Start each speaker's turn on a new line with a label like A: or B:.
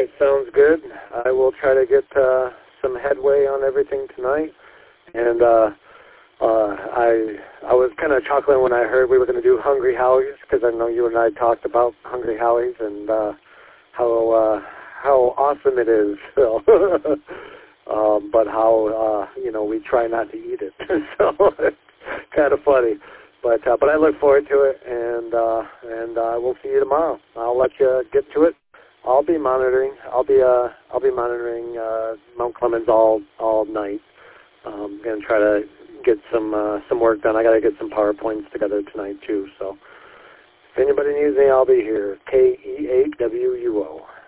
A: right, sounds good. I will try to get some headway on everything tonight. And I was kind of chuckling when I heard we were going to do Hungry Howie's, because I know you and I talked about Hungry Howie's and how awesome it is, Phil. But how we try not to eat it. So it's kind of funny. But I look forward to it, and we'll see you tomorrow. I'll let you get to it. I'll be monitoring. I'll be monitoring Mount Clemens all night. Gonna try to get some work done. I gotta get some PowerPoints together tonight too. So if anybody needs me, I'll be here. KE8WUO.